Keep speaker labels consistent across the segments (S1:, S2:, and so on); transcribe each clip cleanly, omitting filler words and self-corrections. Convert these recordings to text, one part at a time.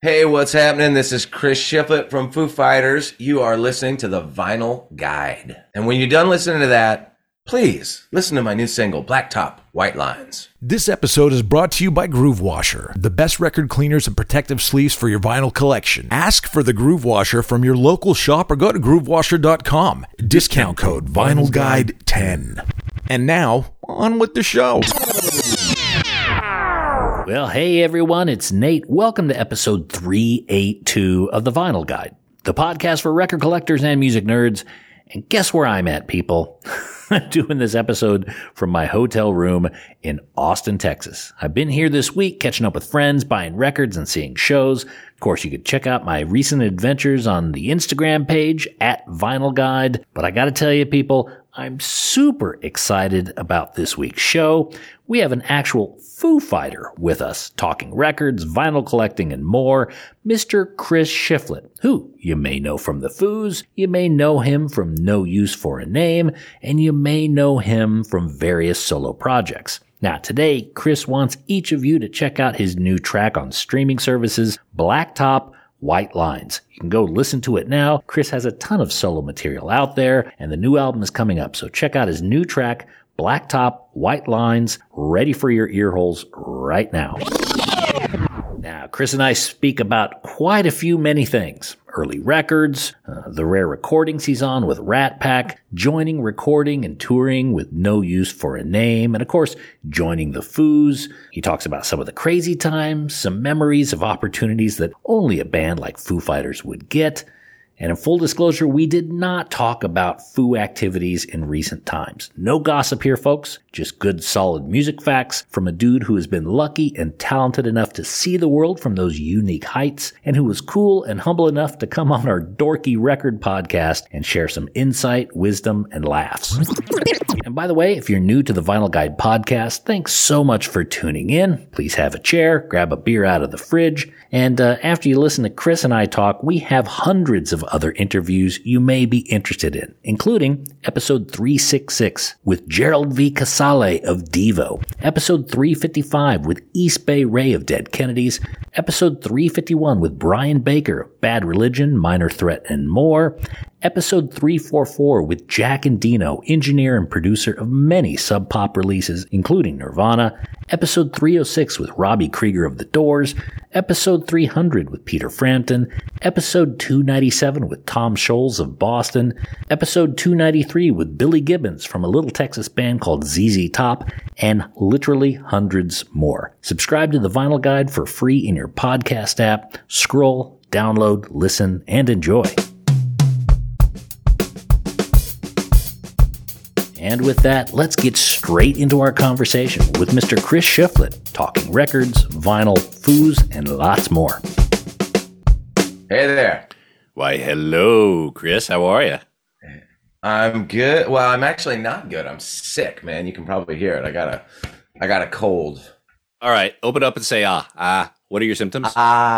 S1: Hey, what's happening? This is Chris Shiflett from Foo Fighters. You are listening to the Vinyl Guide. And when you're done listening to that, please listen to my new single, Blacktop White Lines.
S2: This episode is brought to you by Groove Washer, the best record cleaners and protective sleeves for your vinyl collection. Ask for the Groove Washer from your local shop or go to groovewasher.com. Discount code VinylGuide10. And now, on with the show.
S3: Well, hey everyone, it's Nate. Welcome to episode 382 of the Vinyl Guide, the podcast for record collectors and music nerds. And guess where I'm at, people? I'm doing this episode from my hotel room in Austin, Texas. I've been here this week catching up with friends, buying records, and seeing shows. Of course, you could check out my recent adventures on the Instagram page at Vinyl Guide. But I gotta tell you, people, I'm super excited about this week's show. We have an actual Foo Fighter with us, talking records, vinyl collecting, and more, Mr. Chris Shiflett, who you may know from the Foos, you may know him from No Use for a Name, and you may know him from various solo projects. Now, today, Chris wants each of you to check out his new track on streaming services, Blacktop White Lines. You can go listen to it now. Chris has a ton of solo material out there, and the new album is coming up, so check out his new track, Blacktop White Lines, ready for your ear holes right now. Now, Chris and I speak about quite a few many things. Early records, the rare recordings he's on with Rat Pack, joining recording and touring with No Use for a Name, and of course, joining the Foos. He talks about some of the crazy times, some memories of opportunities that only a band like Foo Fighters would get. And in full disclosure, we did not talk about Foo activities in recent times. No gossip here, folks. Just good, solid music facts from a dude who has been lucky and talented enough to see the world from those unique heights, and who was cool and humble enough to come on our dorky record podcast and share some insight, wisdom, and laughs. And by the way, if you're new to the Vinyl Guide podcast, thanks so much for tuning in. Please have a chair, grab a beer out of the fridge, and after you listen to Chris and I talk, we have hundreds of other interviews you may be interested in, including episode 366 with Gerald V. Casale of Devo, episode 355 with East Bay Ray of Dead Kennedys, episode 351 with Brian Baker of Bad Religion, Minor Threat, and more, episode 344 with Jack Endino, engineer and producer of many Sub Pop releases, including Nirvana, episode 306 with Robbie Krieger of The Doors, episode 300 with Peter Frampton, episode 297 with Tom Scholes of Boston, episode 293 with Billy Gibbons from a little Texas band called ZZ Top, and literally hundreds more. Subscribe to the Vinyl Guide for free in your podcast app. Scroll, download, listen, and enjoy. And with that, let's get straight into our conversation with Mr. Chris Shiflett, talking records, vinyl, Foos, and lots more.
S1: Hey there.
S4: Why, hello, Chris. How are you?
S1: I'm good. Well, I'm actually not good. I'm sick, man. You can probably hear it. I got a cold.
S4: All right, open up and say, what are your symptoms?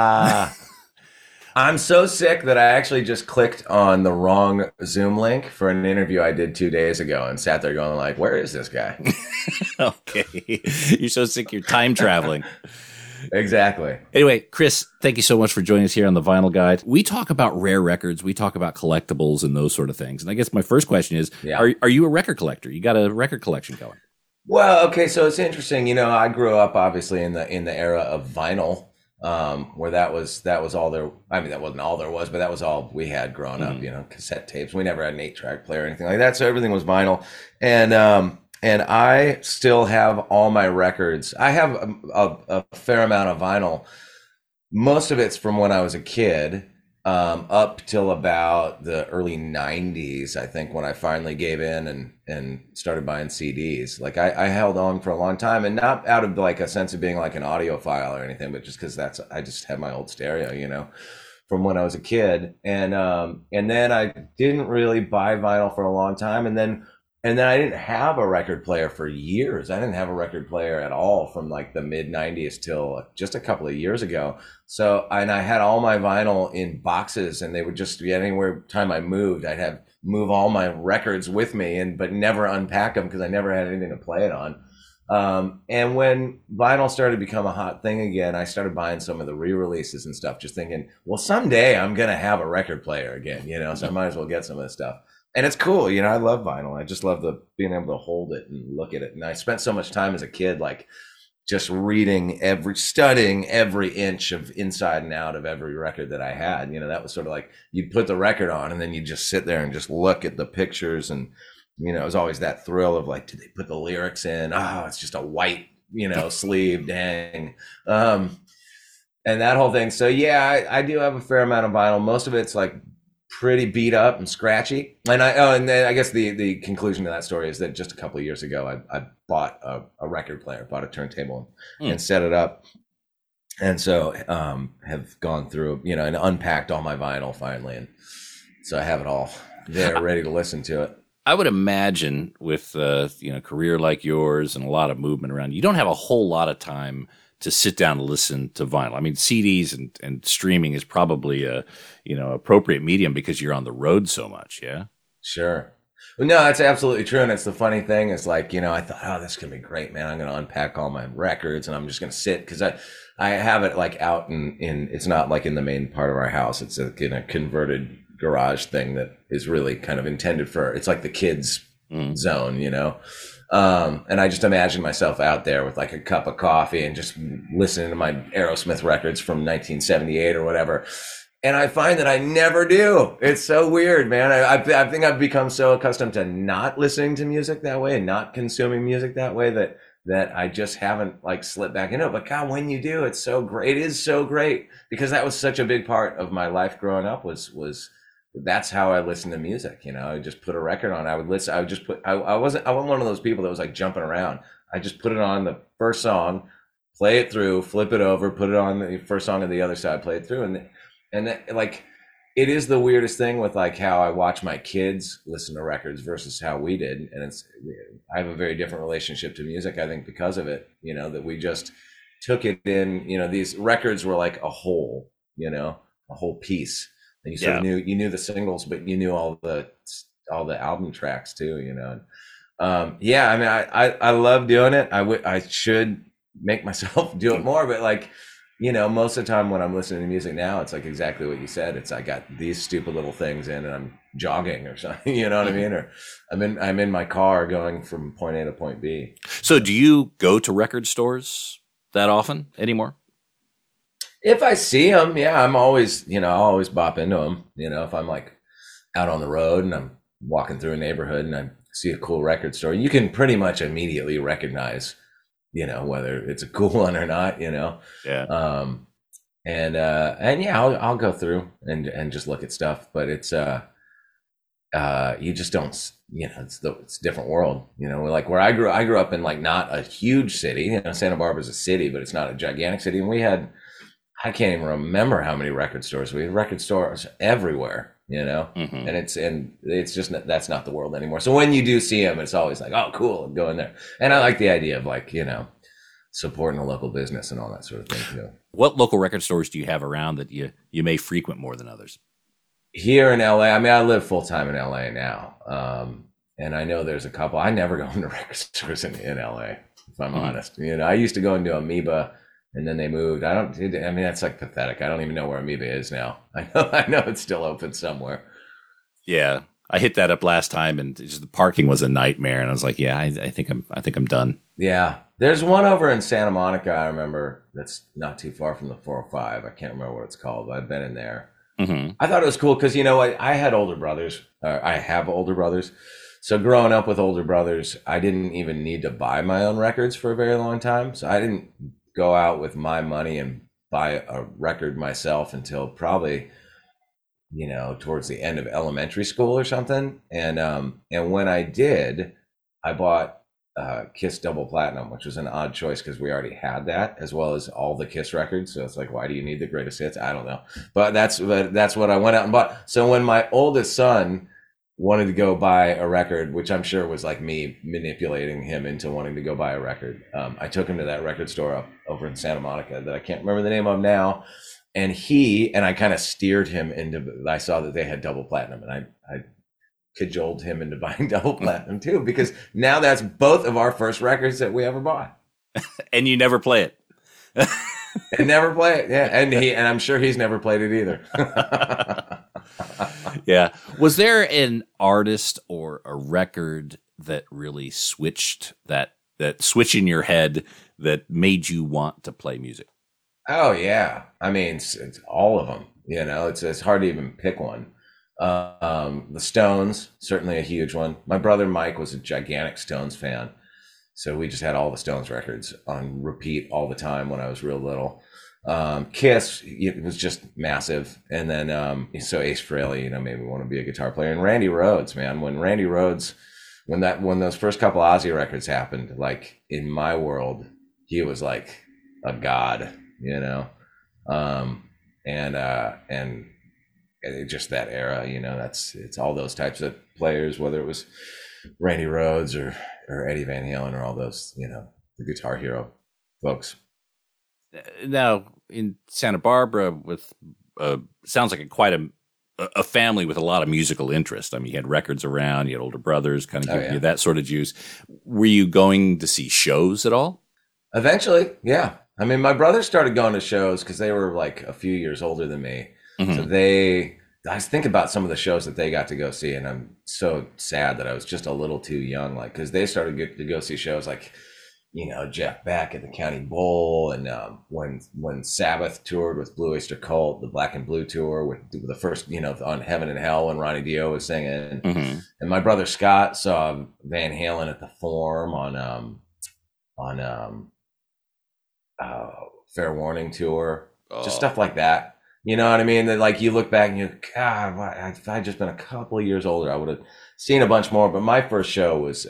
S1: I'm so sick that I actually just clicked on the wrong Zoom link for an interview I did 2 days ago and sat there going like, where is this guy?
S4: Okay. You're so sick you're time traveling.
S1: Exactly.
S4: Anyway, Chris, thank you so much for joining us here on the Vinyl Guide. We talk about rare records. We talk about collectibles and those sort of things. And I guess my first question is, are you a record collector? You got a record collection going?
S1: Well, okay, so it's interesting. You know, I grew up obviously in the era of vinyl. Where that was all there. I mean, that wasn't all there was, but that was all we had growing up. You know, cassette tapes. We never had an 8-track player or anything like that, so everything was vinyl. And I still have all my records. I have a fair amount of vinyl. Most of it's from when I was a kid, up till about the early 90s, I think, when I finally gave in and started buying CDs. Like I held on for a long time, and not out of like a sense of being like an audiophile or anything, but just because I just had my old stereo, you know, from when I was a kid. And then I didn't really buy vinyl for a long time. And then I didn't have a record player for years. I didn't have a record player at all from like the mid 90s till just a couple of years ago. So, and I had all my vinyl in boxes, and they would just be anywhere time I moved, I'd move all my records with me, but never unpack them because I never had anything to play it on. And when vinyl started to become a hot thing again, I started buying some of the re-releases and stuff, just thinking, well, someday I'm going to have a record player again, so I might as well get some of this stuff. And it's cool. I love vinyl. I just love being able to hold it and look at it. And I spent so much time as a kid, like just studying every inch of inside and out of every record that I had. That was sort of like you'd put the record on and then you'd just sit there and just look at the pictures. And, it was always that thrill of like, did they put the lyrics in? Oh, it's just a white, sleeve, dang. And that whole thing. So yeah, I do have a fair amount of vinyl. Most of it's like pretty beat up and scratchy. And then I guess the conclusion to that story is that just a couple of years ago, I bought a record player, bought a turntable and set it up. And so have gone through, and unpacked all my vinyl finally. And so I have it all there ready to listen to it.
S4: I would imagine with a career like yours and a lot of movement around, you don't have a whole lot of time to sit down and listen to vinyl. I mean, CDs and streaming is probably a appropriate medium because you're on the road so much. Yeah,
S1: sure. Well, no, that's absolutely true. And it's the funny thing is like, I thought, oh, this is going to be great, man. I'm going to unpack all my records and I'm just going to sit because I have it like out in it's not like in the main part of our house. It's in a converted garage thing that is really kind of intended for, it's like the kids zone, and I just imagine myself out there with like a cup of coffee and just listening to my Aerosmith records from 1978 or whatever. And I find that I never do. It's so weird, man. I think I've become so accustomed to not listening to music that way and not consuming music that way that I just haven't like slipped back into it. But God, when you do, it's so great. It is so great because that was such a big part of my life growing up was that's how I listened to music. I just put a record on. I would listen. I would just put, I wasn't one of those people that was like jumping around. I just put it on the first song, play it through, flip it over, put it on the first song of the other side, play it through. And that, like, it is the weirdest thing with like how I watch my kids listen to records versus how we did. And I have a very different relationship to music, I think, because of it, that we just took it in, these records were like a whole piece. And you sort of knew the singles, but you knew all the album tracks too, I mean, I love doing it. I should make myself do it more, but like, most of the time when I'm listening to music now, it's like exactly what you said. It's I got these stupid little things in and I'm jogging or something, you know what I mean? Or I'm in my car going from point A to point B.
S4: So do you go to record stores that often anymore?
S1: If I see them, yeah, I'm always, I'll always bop into them. If I'm like out on the road and I'm walking through a neighborhood and I see a cool record store, you can pretty much immediately recognize, whether it's a cool one or not,
S4: Yeah.
S1: And yeah, I'll go through and just look at stuff, but it's, you just don't, it's a different world, like where I grew up in like not a huge city, Santa Barbara's a city, but it's not a gigantic city. And I can't even remember how many record stores we had. Record stores everywhere, and it's just that's not the world anymore. So when you do see them, it's always like, oh, cool, I'm going there. And I like the idea of like, supporting a local business and all that sort of thing too.
S4: What local record stores do you have around that you may frequent more than others?
S1: Here in LA, I mean, I live full time in LA now, and I know there's a couple. I never go into record stores in LA, if I'm honest. I used to go into Amoeba. And then they moved. I mean, that's like pathetic. I don't even know where Amoeba is now. I know it's still open somewhere.
S4: Yeah. I hit that up last time and just the parking was a nightmare. And I was like, yeah, I think I'm done.
S1: Yeah. There's one over in Santa Monica, I remember, that's not too far from the 405. I can't remember what it's called, but I've been in there. Mm-hmm. I thought it was cool because, I had older brothers. I have older brothers. So growing up with older brothers, I didn't even need to buy my own records for a very long time. So I didn't go out with my money and buy a record myself until probably, towards the end of elementary school or something. And when I did, I bought Kiss Double Platinum, which was an odd choice because we already had that as well as all the Kiss records. So it's like, why do you need the greatest hits? I don't know. But that's what I went out and bought. So when my oldest son wanted to go buy a record, which I'm sure was like me manipulating him into wanting to go buy a record. I took him to that record store over in Santa Monica that I can't remember the name of now. And I kind of steered him into, I saw that they had Double Platinum and I cajoled him into buying double platinum too, because now that's both of our first records that we ever bought.
S4: And you never play it.
S1: And never play it. Yeah. And I'm sure he's never played it either.
S4: Yeah. Was there an artist or a record that really switched that switch in your head that made you want to play music?
S1: Oh yeah. I mean, it's all of them, you know, it's hard to even pick one. The Stones, certainly a huge one. My brother Mike was a gigantic Stones fan, so we just had all the Stones records on repeat all the time when I was real little. Kiss, it was just massive. And then so Ace Frehley, you know, made me want to be a guitar player. And Randy Rhoads, man, when those first couple Ozzy records happened, like in my world, he was like a god, you know. And just that era, you know, it's all those types of players, whether it was Randy Rhoads or Eddie Van Halen or all those, you know, the Guitar Hero folks.
S4: Now in Santa Barbara, with sounds like quite a family with a lot of musical interest. I mean, you had records around, you had older brothers, kind of giving you that sort of juice. Were you going to see shows at all?
S1: Eventually, yeah. I mean, my brothers started going to shows because they were like a few years older than me. Mm-hmm. So I think about some of the shows that they got to go see, and I'm so sad that I was just a little too young, like, because they started to go see shows like, you know, Jeff Beck at the County Bowl, and when Sabbath toured with Blue Oyster Cult, the Black and Blue tour with the first, you know, on Heaven and Hell when Ronnie Dio was singing, mm-hmm. and my brother Scott saw Van Halen at the Forum on Fair Warning tour, just stuff like that. You know what I mean? That, like, you look back and you, God, if I'd just been a couple of years older, I would have seen a bunch more. But my first show was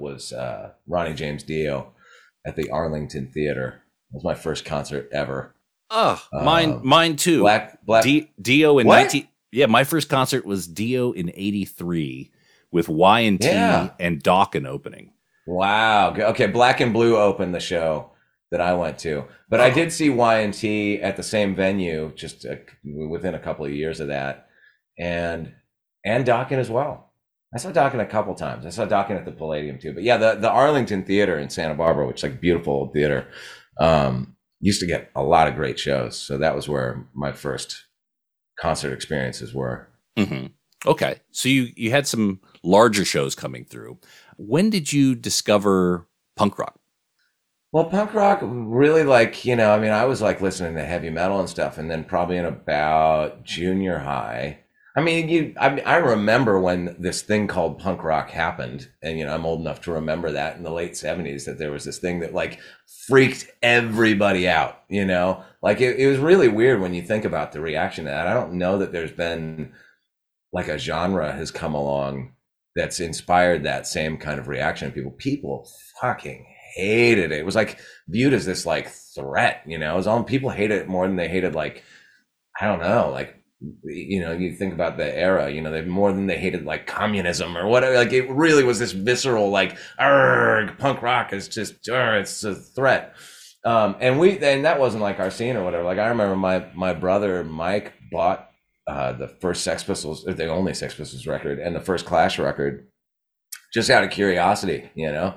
S1: Ronnie James Dio at the Arlington Theater. It was my first concert ever.
S4: Oh, mine too.
S1: Black
S4: Dio in
S1: what?
S4: 19. Yeah, my first concert was Dio in '83 with Y&T and Dokken opening.
S1: Wow. Okay, Black and Blue opened the show that I went to, but I did see Y&T at the same venue just within a couple of years of that, and Dokken as well. I saw Dokken a couple times. I saw Dokken at the Palladium too. But yeah, the Arlington Theater in Santa Barbara, which is like beautiful old theater, used to get a lot of great shows. So that was where my first concert experiences were.
S4: Mm-hmm. Okay, so you had some larger shows coming through. When did you discover punk rock?
S1: Well, punk rock really, like, you know, I mean, I was like listening to heavy metal and stuff, and then probably in about junior high. I mean, I remember when this thing called punk rock happened, and, you know, I'm old enough to remember that in the late 70s that there was this thing that like freaked everybody out, you know, like it was really weird when you think about the reaction to that. I don't know that there's been like a genre has come along that's inspired that same kind of reaction. People fucking hated it. It was like viewed as this like threat, you know. It was all, people hated it more than they hated, like, I don't know, like, you know, you think about the era, you know, they more than they hated like communism or whatever. Like, it really was this visceral, like, punk rock is just, it's a threat. And that wasn't like our scene or whatever. Like, I remember my brother Mike bought the first Sex Pistols, or the only Sex Pistols record, and the first Clash record, just out of curiosity, you know.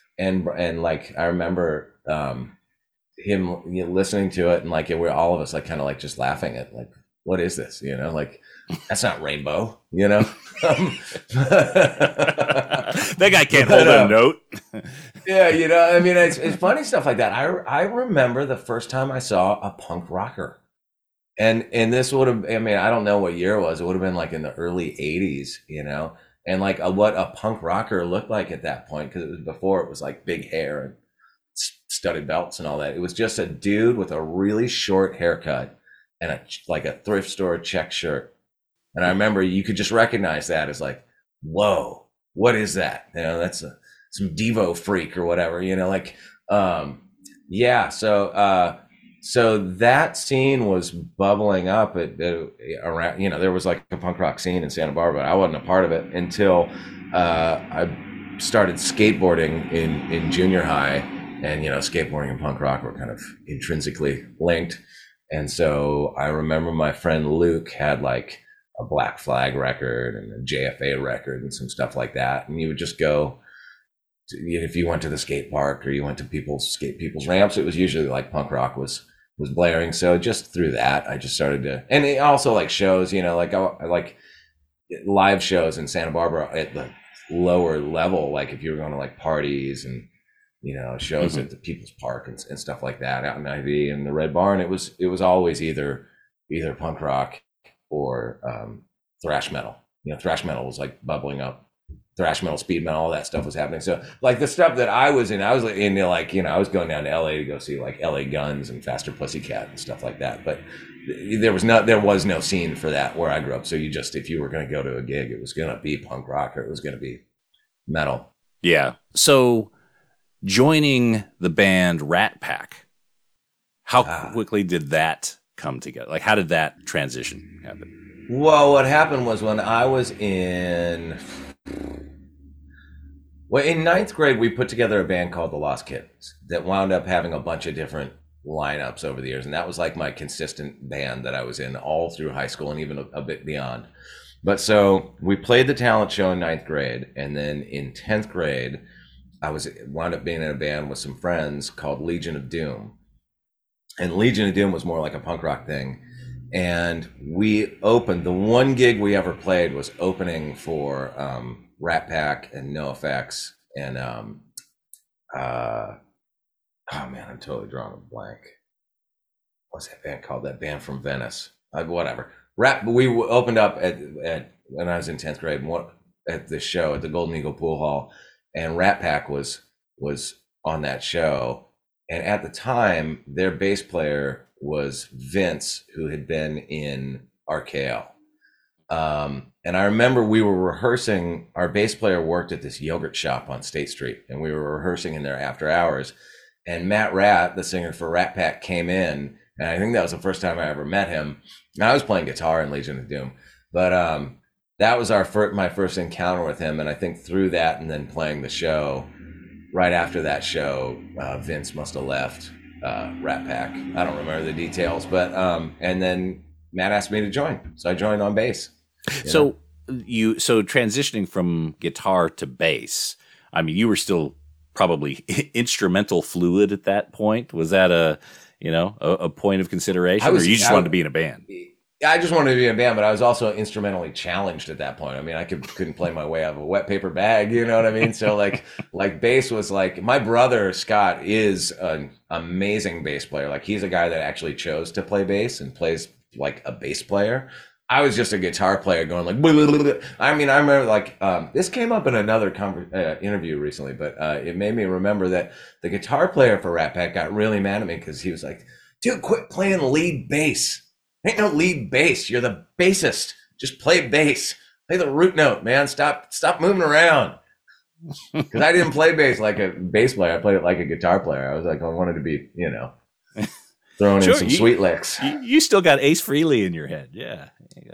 S1: And like, I remember him, you know, listening to it, and like, we're all of us like kind of like just laughing at like, what is this? You know, like, that's not Rainbow, you know?
S4: That guy can't hold a note.
S1: Yeah, you know, I mean, it's funny stuff like that. I remember the first time I saw a punk rocker. And this would have, I mean, I don't know what year it was. It would have been like in the early 80s, you know? And like what a punk rocker looked like at that point, because it was before it was like big hair and studded belts and all that. It was just a dude with a really short haircut and like a thrift store check shirt. And I remember you could just recognize that as like, whoa, what is that? You know, that's some Devo freak or whatever, you know, like, yeah. So that scene was bubbling up around, you know, there was like a punk rock scene in Santa Barbara. I wasn't a part of it until I started skateboarding in junior high, and, you know, skateboarding and punk rock were kind of intrinsically linked. And so I remember my friend Luke had like a Black Flag record and a JFA record and some stuff like that. And you would just go if you went to the skate park or you went to people's ramps, it was usually like punk rock was blaring. So just through that, I just started to, and it also like shows, like I like live shows in Santa Barbara at the lower level. Like if you were going to like parties and, shows at the People's Park and stuff like that out in Ivy and the Red Barn, it was always either punk rock or thrash metal. Thrash metal was like bubbling up. Thrash metal, speed metal, all that stuff was happening. So like the stuff that I was into like, I was going down to LA to go see like LA Guns and Faster Pussycat and stuff like that. But there was no scene for that where I grew up. So if you were going to go to a gig, it was going to be punk rock or it was going to be metal.
S4: Yeah. So joining the band Rat Pack, how quickly did that come together? Like how did that transition happen?
S1: Well, what happened was when I was in ninth grade, we put together a band called the Lost Kittens that wound up having a bunch of different lineups over the years. And that was like my consistent band that I was in all through high school and even a bit beyond. But so we played the talent show in ninth grade. And then in 10th grade, I wound up being in a band with some friends called Legion of Doom. And Legion of Doom was more like a punk rock thing. And we opened, the one gig we ever played was opening for Rat Pack and NoFX and oh man, I'm totally drawing a blank. What's that band called? That band from Venice. Whatever. We opened up at when I was in 10th grade at the show at the Golden Eagle Pool Hall, and Rat Pack was on that show. And at the time, their bass player was Vince, who had been in RKO. And I remember we were rehearsing, our bass player worked at this yogurt shop on State Street, and we were rehearsing in there after hours. And Matt Ratt, the singer for Rat Pack, came in, and I think that was the first time I ever met him. And I was playing guitar in Legion of Doom, but that was my first encounter with him. And I think through that and then playing the show, right after that show, Vince must have left Rat Pack. I don't remember the details, but and then Matt asked me to join, so I joined on bass.
S4: So transitioning from guitar to bass, I mean, you were still probably instrumental fluid at that point. Was that a point of consideration, or you just wanted to be in a band?
S1: I just wanted to be in a band, but I was also instrumentally challenged at that point. I mean, I couldn't play my way out of a wet paper bag, you know what I mean? So like bass was like, my brother Scott is an amazing bass player. Like he's a guy that actually chose to play bass and plays like a bass player. I was just a guitar player going like, blah, blah, blah, blah. I mean, I remember like, this came up in another interview recently, but it made me remember that the guitar player for Rat Pack got really mad at me because he was like, dude, quit playing lead bass. Ain't no lead bass. You're the bassist. Just play bass. Play the root note, man. Stop moving around. Because I didn't play bass like a bass player. I played it like a guitar player. I was like, I wanted to be, throwing in some sweet licks.
S4: You still got Ace Frehley in your head. Yeah.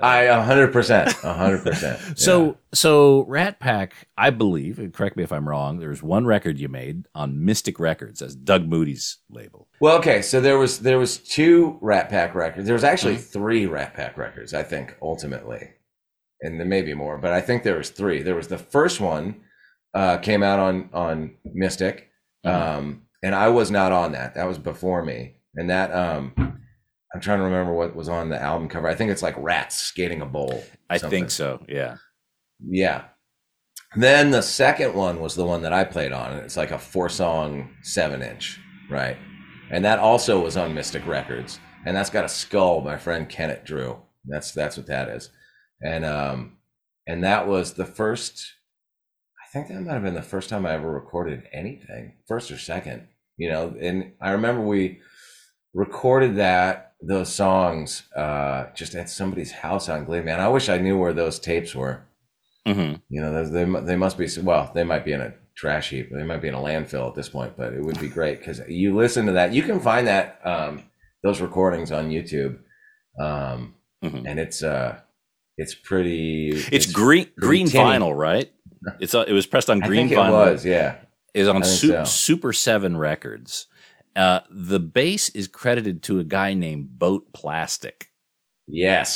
S1: 100%.
S4: So Rat Pack, I believe, and correct me if I'm wrong, there's one record you made on Mystic Records as Doug Moody's label.
S1: Well, okay, so there was 2 Rat Pack records. There was actually 3 Rat Pack records, I think, ultimately. And there may be more, but I think there was 3. There was the first one came out on Mystic, and I was not on that. That was before me. And that I'm trying to remember what was on the album cover. I think it's like rats skating a bowl.
S4: I think so, yeah.
S1: Yeah. Then the second one was the one that I played on. It's like a 4-song 7-inch, right? And that also was on Mystic Records. And that's got a skull my friend Kenneth drew. That's what that is. And that was the first, I think that might have been the first time I ever recorded anything, first or second, and I remember we recorded those songs just at somebody's house on Glebe. Man, I wish I knew where those tapes were. Mm-hmm. They must be, well, they might be in a trash heap. They might be in a landfill at this point, but it would be great because you listen to that. You can find that those recordings on YouTube, and it's pretty. It's green
S4: vinyl, right? It was pressed on green vinyl.
S1: It was, yeah.
S4: It's on Super 7 Records. The bass is credited to a guy named Boat Plastic.
S1: Yes.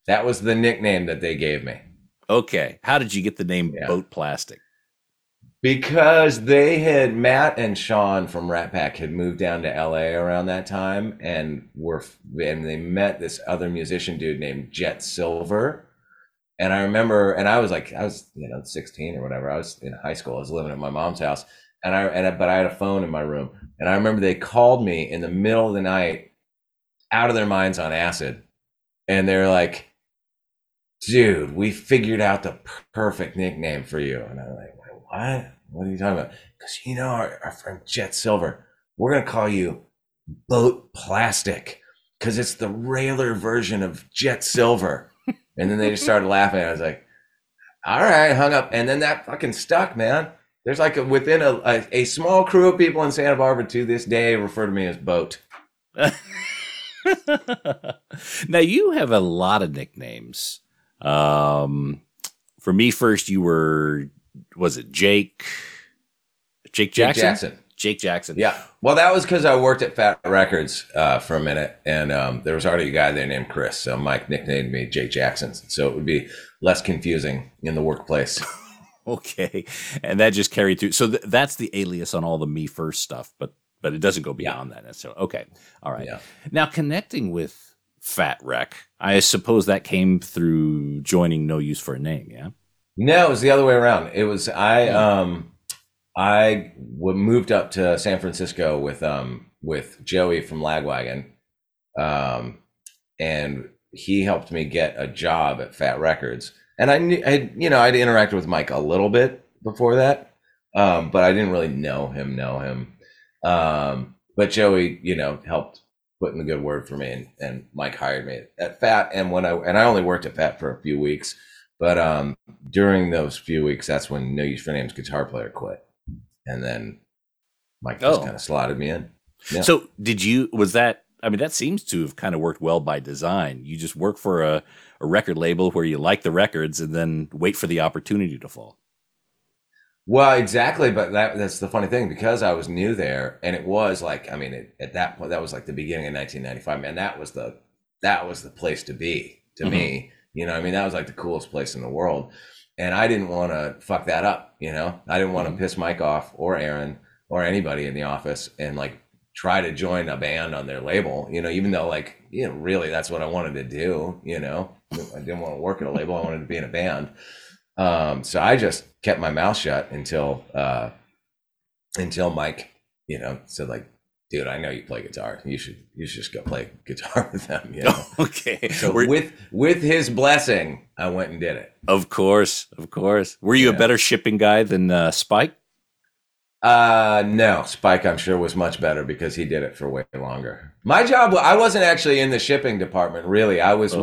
S1: That was the nickname that they gave me.
S4: Okay. How did you get the name Boat Plastic?
S1: Because Matt and Sean from Rat Pack had moved down to LA around that time, and they met this other musician dude named Jet Silver. And I remember, and I was 16 or whatever. I was in high school. I was living at my mom's house, but I had a phone in my room, and I remember they called me in the middle of the night, out of their minds on acid, and they're like, "Dude, we figured out the perfect nickname for you." And I'm like, "What? What are you talking about?" Because our friend Jet Silver, we're gonna call you Boat Plastic because it's the railer version of Jet Silver. And then they just started laughing. I was like, all right, hung up. And then that fucking stuck, man. There's like within a small crew of people in Santa Barbara to this day refer to me as Boat.
S4: Now, you have a lot of nicknames. For me, first, you were, was it Jake Jackson? Jake Jackson.
S1: Yeah. Well, that was because I worked at Fat Records for a minute, and there was already a guy there named Chris. So Mike nicknamed me Jake Jackson. So it would be less confusing in the workplace.
S4: Okay. And that just carried through. So that's the alias on all the Me First stuff, but it doesn't go beyond that necessarily. Okay. All right. Yeah. Now, connecting with Fat Wreck, I suppose that came through joining No Use for a Name, yeah?
S1: No, it was the other way around. It was I moved up to San Francisco with Joey from Lagwagon, and he helped me get a job at Fat Records. And I'd interacted with Mike a little bit before that, but I didn't really know him. But Joey, helped put in the good word for me, and Mike hired me at Fat. And I only worked at Fat for a few weeks, but during those few weeks, that's when No Use for a Name's guitar player quit. And then Mike just kind of slotted me in. Yeah.
S4: So that seems to have kind of worked well by design. You just work for a record label where you like the records and then wait for the opportunity to fall.
S1: Well, exactly. But that's the funny thing, because I was new there, and it was like, at that point, that was like the beginning of 1995, man, that was the place to be to me. That was like the coolest place in the world. And I didn't want to fuck that up, I didn't want to piss Mike off or Aaron or anybody in the office and like try to join a band on their label, even though really that's what I wanted to do, I didn't want to work at a label. I wanted to be in a band. So I just kept my mouth shut until Mike, said like, "Dude, I know you play guitar. You should just go play guitar with them."
S4: Okay.
S1: So with his blessing, I went and did it.
S4: Of course. Were you a better shipping guy than Spike?
S1: No, Spike, I'm sure, was much better because he did it for way longer. My job, I wasn't actually in the shipping department, really.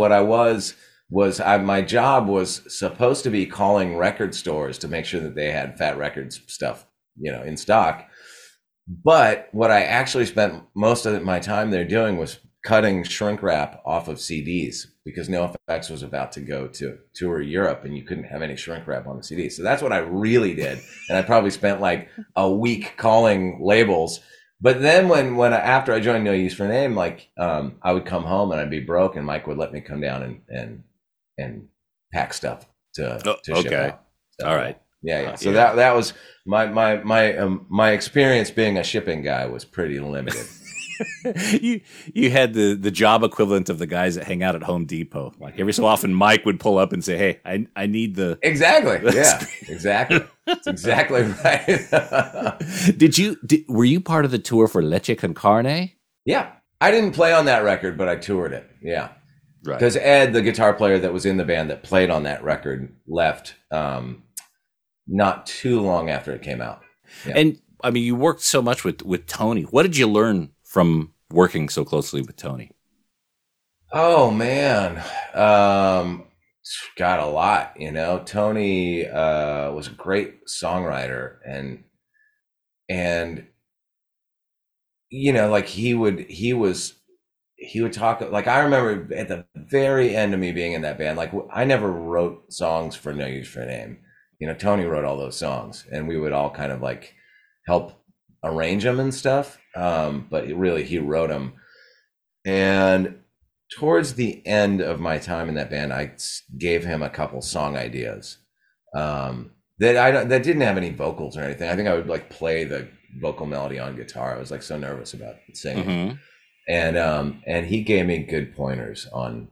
S1: My job was supposed to be calling record stores to make sure that they had Fat Records stuff, in stock. But what I actually spent most of my time there doing was cutting shrink wrap off of CDs, because NoFX was about to go to tour Europe and you couldn't have any shrink wrap on the CD. So that's what I really did. And I probably spent like a week calling labels. But then after I joined No Use for a Name, I would come home and I'd be broke, and Mike would let me come down and pack stuff to ship out. So,
S4: all right.
S1: Yeah. So that was my experience being a shipping guy was pretty limited.
S4: You had the job equivalent of the guys that hang out at Home Depot. Like every so often, Mike would pull up and say, "Hey, I need the..."
S1: Exactly. Yeah, exactly. That's exactly right.
S4: Were you part of the tour for Leche con Carne?
S1: Yeah, I didn't play on that record, but I toured it. Yeah, right. Because Ed, the guitar player that was in the band that played on that record, left not too long after it came out. Yeah.
S4: And you worked so much with Tony. What did you learn from working so closely with Tony?
S1: Oh man, got a lot. Tony was a great songwriter, and he would talk. Like, I remember at the very end of me being in that band, like, I never wrote songs for No Use for a Name. Tony wrote all those songs, and we would all kind of like help arrange them and stuff. But really, he wrote them. And towards the end of my time in that band, I gave him a couple song ideas that didn't have any vocals or anything. I think I would like play the vocal melody on guitar. I was like so nervous about singing, and he gave me good pointers on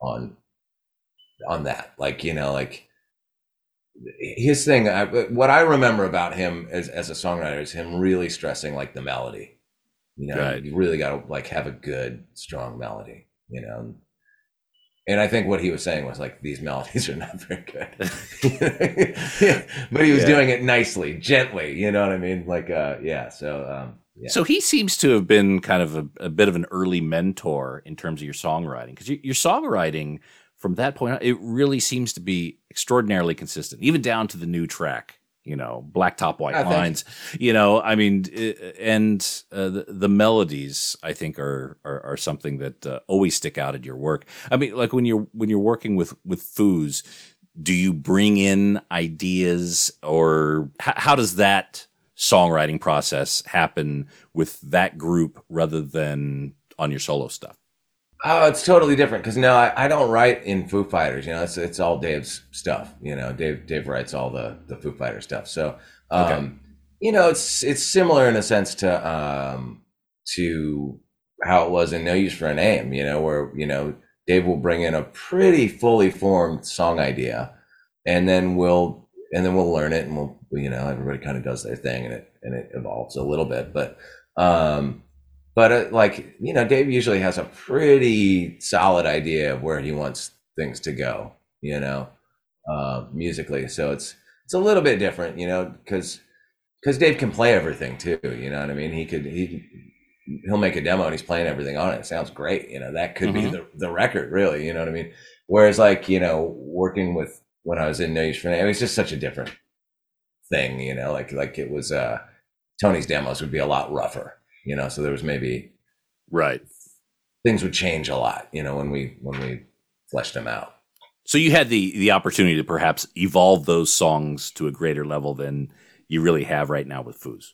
S1: that. Like, you know, like his thing. What I remember about him as a songwriter is him really stressing like the melody. You know, you really got to like have a good, strong melody, you know? And I think what he was saying was like, these melodies are not very good, but he was doing it nicely, gently. You know what I mean? Like, So
S4: he seems to have been kind of a bit of an early mentor in terms of your songwriting, because your songwriting from that point on, it really seems to be extraordinarily consistent, even down to the new track. You know, Black Top, White Lines, you know, I mean, and the melodies, I think, are something that always stick out in your work. I mean, like when you're working with Foos, do you bring in ideas, or how does that songwriting process happen with that group rather than on your solo stuff?
S1: Oh, it's totally different because no, I don't write in Foo Fighters. You know, it's all Dave's stuff. You know, Dave writes all the Foo Fighter stuff. So, you know, it's similar in a sense to how it was in No Use for a Name. You know, where you know Dave will bring in a pretty fully formed song idea, and then we'll learn it, and you know, everybody kind of does their thing, and it evolves a little bit, but. Like, you know, Dave usually has a pretty solid idea of where he wants things to go, you know, musically. So it's a little bit different, you know, because Dave can play everything too, you know what I mean? He'll make a demo and he's playing everything on it. It sounds great. You know, that could be the record really, you know what I mean? Whereas like, you know, working with, when I was in No Use for a Name, it was just such a different thing, you know, like it was, Tony's demos would be a lot rougher. You know, so there was maybe things would change a lot, you know, when we fleshed them out.
S4: So you had the opportunity to perhaps evolve those songs to a greater level than you really have right now with Foos.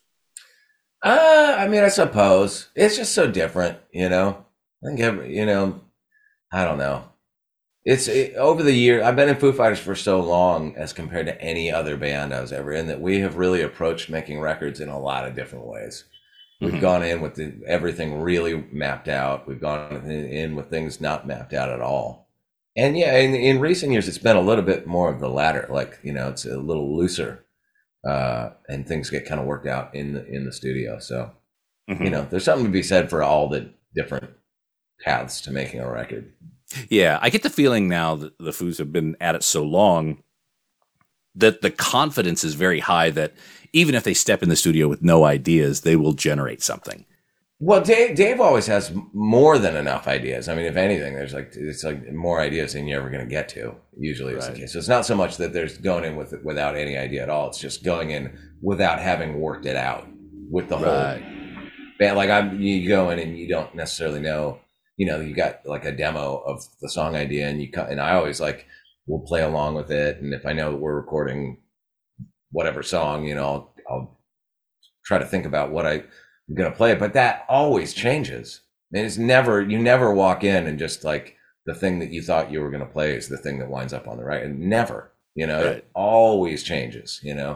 S1: I mean, I suppose it's just so different, you know. I think you know, I don't know. Over the year, I've been in Foo Fighters for so long as compared to any other band I was ever in that we have really approached making records in a lot of different ways. We've gone in with everything really mapped out. We've gone in with things not mapped out at all. And yeah, in recent years, it's been a little bit more of the latter. Like, you know, it's a little looser, and things get kind of worked out in the studio. So, you know, there's something to be said for all the different paths to making a record.
S4: Yeah, I get the feeling now that the Foos have been at it so long that the confidence is very high that even if they step in the studio with no ideas, they will generate something.
S1: Well, Dave always has more than enough ideas. I mean, if anything, it's like more ideas than you're ever going to get to. Usually, is the case. So it's not so much that there's going in without any idea at all. It's just going in without having worked it out with the whole band. Like you go in and you don't necessarily know. You know, you got like a demo of the song idea, and I always like will play along with it. And if I know that we're recording whatever song, you know, I'll try to think about what I'm going to play, but that always changes. And you never walk in and just like the thing that you thought you were going to play is the thing that winds up on the right. And never, you know, it always changes, you know?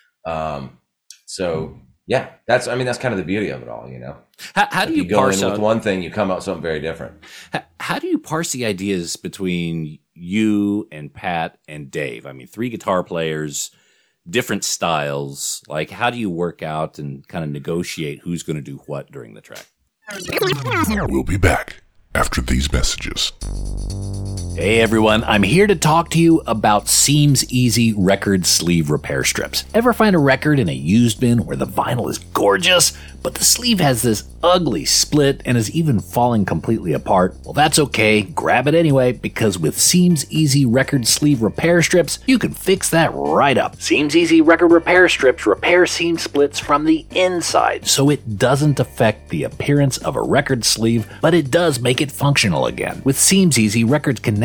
S1: So yeah, that's kind of the beauty of it all, you know?
S4: How do you
S1: go in with one thing, you come out with something very different.
S4: How do you parse the ideas between you and Pat and Dave? I mean, 3 guitar players, different styles. Like, how do you work out and kind of negotiate who's going to do what during the track?
S2: We'll be back after these messages.
S3: Hey everyone, I'm here to talk to you about Seems Easy record sleeve repair strips. Ever find a record in a used bin where the vinyl is gorgeous, but the sleeve has this ugly split and is even falling completely apart? Well, that's okay. Grab it anyway, because with Seems Easy record sleeve repair strips, you can fix that right up. Seems Easy record repair strips repair seam splits from the inside, so it doesn't affect the appearance of a record sleeve, but it does make it functional again. With Seems Easy, records can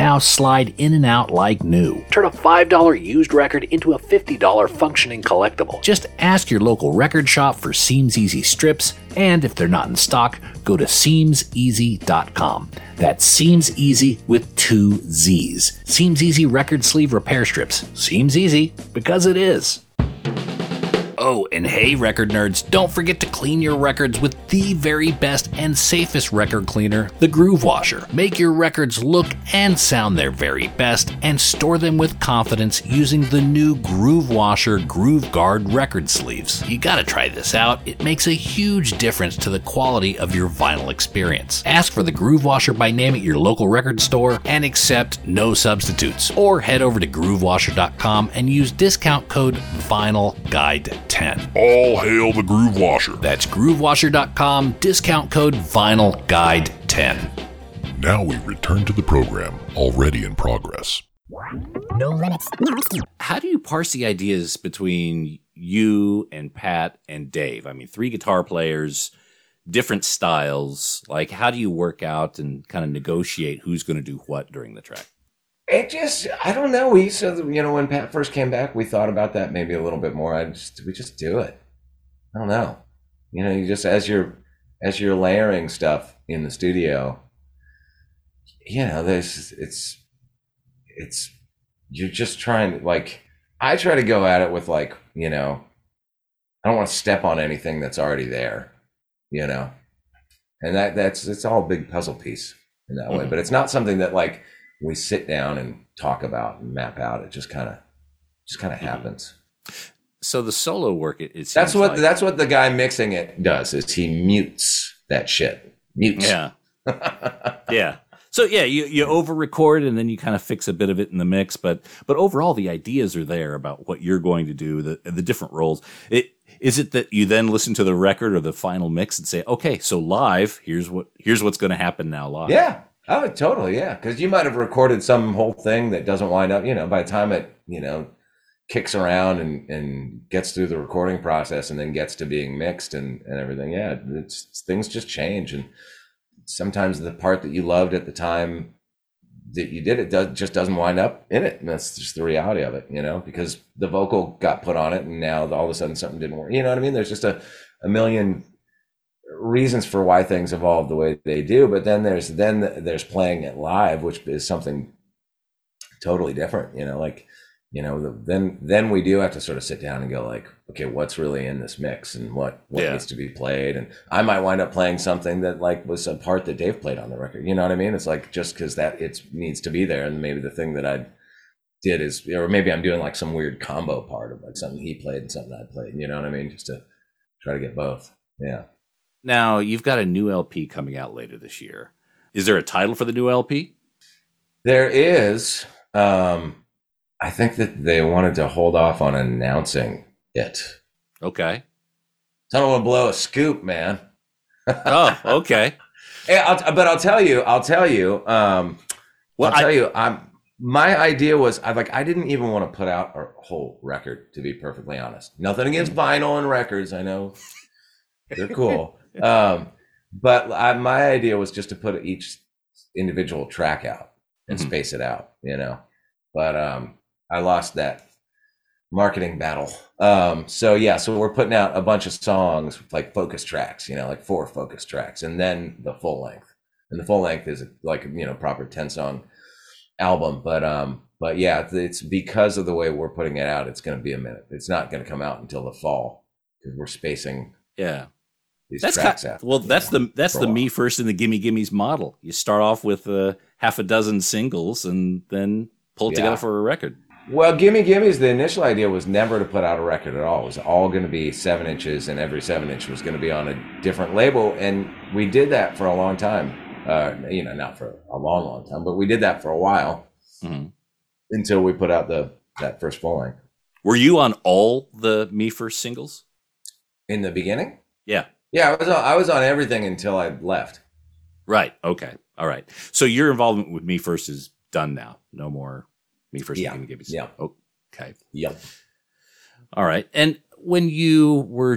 S3: now slide in and out like new. Turn a $5 used record into a $50 functioning collectible. Just ask your local record shop for Seems Easy strips, and if they're not in stock, go to SeemsEasy.com. That's Seems Easy with 2 Z's. Seems Easy record sleeve repair strips. Seems easy because it is. Oh, and hey, record nerds, don't forget to clean your records with the very best and safest record cleaner, the Groove Washer. Make your records look and sound their very best and store them with confidence using the new Groove Washer Groove Guard record sleeves. You gotta try this out. It makes a huge difference to the quality of your vinyl experience. Ask for the Groove Washer by name at your local record store and accept no substitutes. Or head over to groovewasher.com and use discount code VINYLGUIDE10.
S2: All hail the Groove Washer.
S3: That's groovewasher.com, discount code VINYLGUIDE10.
S2: Now we return to the program, already in progress.
S5: No limits.
S4: How do you parse the ideas between you and Pat and Dave? I mean, 3 guitar players, different styles. Like, how do you work out and kind of negotiate who's going to do what during the track?
S1: I don't know. We used to, when Pat first came back, we thought about that maybe a little bit more. We just do it. I don't know. You just, as you're layering stuff in the studio, you're just trying to, I try to go at it with I don't want to step on anything that's already there, and it's all a big puzzle piece in that way, but it's not something that we sit down and talk about and map out. It just kind of happens.
S4: So the solo work, it seems
S1: that's what the guy mixing it does, is he mutes that shit. Mutes.
S4: Yeah. Yeah. So yeah, you over record and then you kind of fix a bit of it in the mix, but overall the ideas are there about what you're going to do, the different roles. Is it that you then listen to the record or the final mix and say, okay, so live, here's what's going to happen now live?
S1: Yeah. Oh, totally, yeah. Because you might have recorded some whole thing that doesn't wind up, by the time it, kicks around and gets through the recording process and then gets to being mixed and everything. Yeah, things just change. And sometimes the part that you loved at the time that you did it just doesn't wind up in it. And that's just the reality of it, because the vocal got put on it and now all of a sudden something didn't work. You know what I mean? There's just a million reasons for why things evolve the way they do, but then there's playing it live, which is something totally different. Then we do have to sort of sit down and go okay, what's really in this mix and what needs to be played. And I might wind up playing something that was a part that Dave played on the record. You know what I mean? It's just because that it needs to be there, and maybe the thing that I did is, or maybe I'm doing some weird combo part of something he played and something I played. You know what I mean? Just to try to get both. Yeah.
S4: Now, you've got a new LP coming out later this year. Is there a title for the new LP?
S1: There is. I think that they wanted to hold off on announcing it.
S4: Okay.
S1: I don't want to blow a scoop, man.
S4: Oh, okay.
S1: I'll tell you. My idea was, I didn't even want to put out a whole record, to be perfectly honest. Nothing against vinyl and records. I know they're cool. But my idea was just to put each individual track out and space it out, but I lost that marketing battle. So we're putting out a bunch of songs, focus tracks, 4 focus tracks, and then the full length. And the full length is proper 10-song album. But yeah, it's because of the way we're putting it out, it's going to be a minute. It's not going to come out until the fall because we're spacing.
S4: Yeah.
S1: That's
S4: the Me First and the Gimme Gimmes model. You start off with half a dozen singles and then pull it together for a record.
S1: Well, Gimme Gimmes, the initial idea was never to put out a record at all. It was all going to be 7 inches, and every 7 inch was going to be on a different label. And we did that for a long time. Not for a long, long time, but we did that for a while until we put out that first full length.
S4: Were you on all the Me First singles?
S1: In the beginning?
S4: Yeah.
S1: Yeah, I was on everything until I left.
S4: Right. Okay. All right. So your involvement with Me First is done now. No more Me First.
S1: Yeah.
S4: And Gimmes.
S1: Yeah.
S4: Okay.
S1: Yep.
S4: All right. And when you were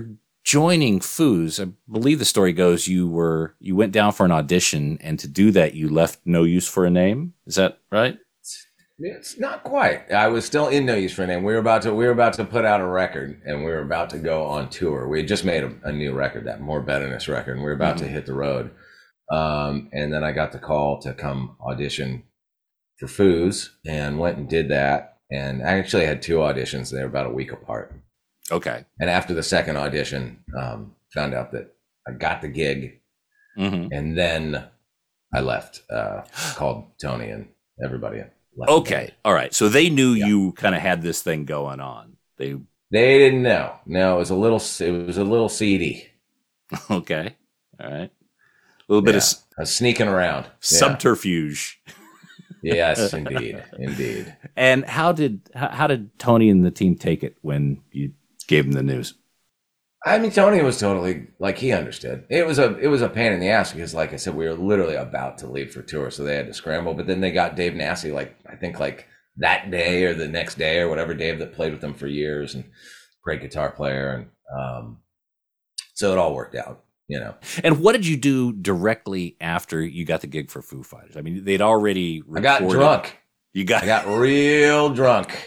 S4: joining Foos, I believe the story goes you went down for an audition, and to do that you left No Use for a Name. Is that right?
S1: It's not quite. I was still in No Use for a Name. We were about to put out a record, and we were about to go on tour. We had just made a new record, that More Betterness record, and we were about to hit the road. And then I got the call to come audition for Foos, and went and did that. And I actually had 2 auditions. They were about a week apart.
S4: Okay.
S1: And after the second audition, found out that I got the gig, and then I left. Called Tony and everybody left.
S4: Okay, all right. So they knew you kind of had this thing going on. They
S1: didn't know. No, it was a little seedy.
S4: Okay, all right. A little bit of
S1: I was sneaking around.
S4: Subterfuge.
S1: Yes, indeed.
S4: And how did Tony and the team take it when you gave them the news?
S1: I mean, Tony was totally, like, he understood. It was a pain in the ass because, like I said, we were literally about to leave for tour, so they had to scramble. But then they got Dave Nassi, I think that day or the next day or whatever. Dave that played with them for years and great guitar player, and so it all worked out, you know.
S4: And what did you do directly after you got the gig for Foo Fighters? I mean, they'd already recorded.
S1: I got drunk. I got real drunk.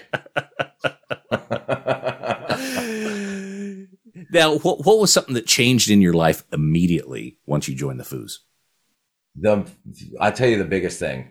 S4: Now, what was something that changed in your life immediately once you joined the Foos?
S1: I'll tell you the biggest thing.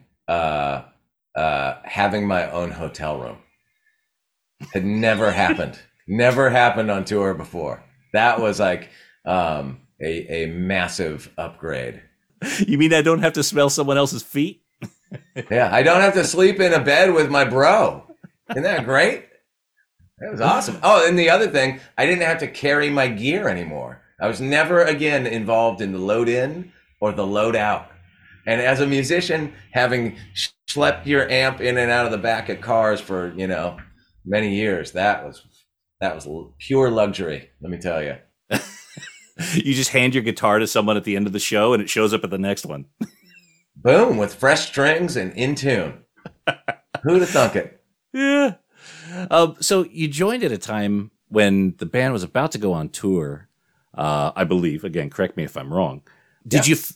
S1: Having my own hotel room had never happened. Never happened on tour before. That was like a massive upgrade.
S4: You mean I don't have to smell someone else's feet?
S1: Yeah, I don't have to sleep in a bed with my bro. Isn't that great? That was awesome. Oh, and the other thing, I didn't have to carry my gear anymore. I was never again involved in the load in or the load out. And as a musician, having schlepped your amp in and out of the back of cars for, many years, that was pure luxury, let me tell you.
S4: You just hand your guitar to someone at the end of the show and it shows up at the next one.
S1: Boom, with fresh strings and in tune. Who'd have thunk it?
S4: Yeah. So you joined at a time when the band was about to go on tour, I believe. Again, correct me if I'm wrong. Did you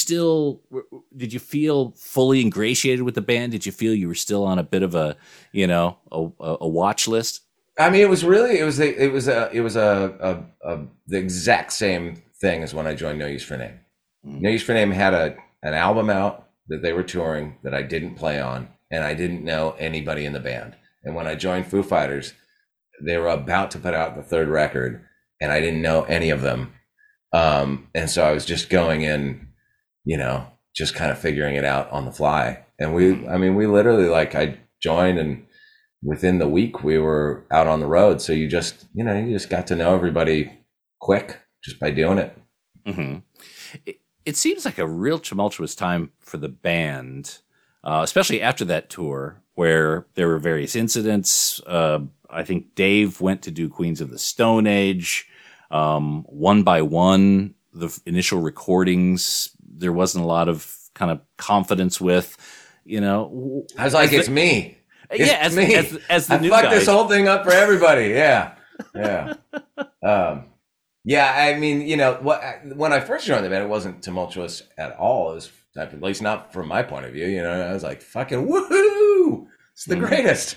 S4: feel fully ingratiated with the band? Did you feel you were still on a bit of a watch list?
S1: I mean, it was the exact same thing as when I joined No Use for a Name. No Use for a Name had an album out that they were touring that I didn't play on, and I didn't know anybody in the band. And when I joined Foo Fighters, they were about to put out the 3rd record, and I didn't know any of them. And so I was just going in, just kind of figuring it out on the fly. And we literally, I joined, and within the week we were out on the road. So you just got to know everybody quick just by doing it.
S4: Mm-hmm. It seems like a real tumultuous time for the band, especially after that tour where there were various incidents. I think Dave went to do Queens of the Stone Age. One by one, the initial recordings, there wasn't a lot of kind of confidence with, I
S1: was like, it's me.
S4: As the new
S1: guy. I fucked
S4: guy.
S1: this whole thing up for everybody. Yeah. Yeah. I mean, when I first joined the band, it wasn't tumultuous at all. It was, at least not from my point of view, I was like, fucking woohoo! It's the greatest,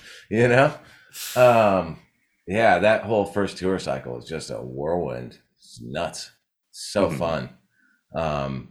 S1: that whole first tour cycle was just a whirlwind. It's nuts. So fun. But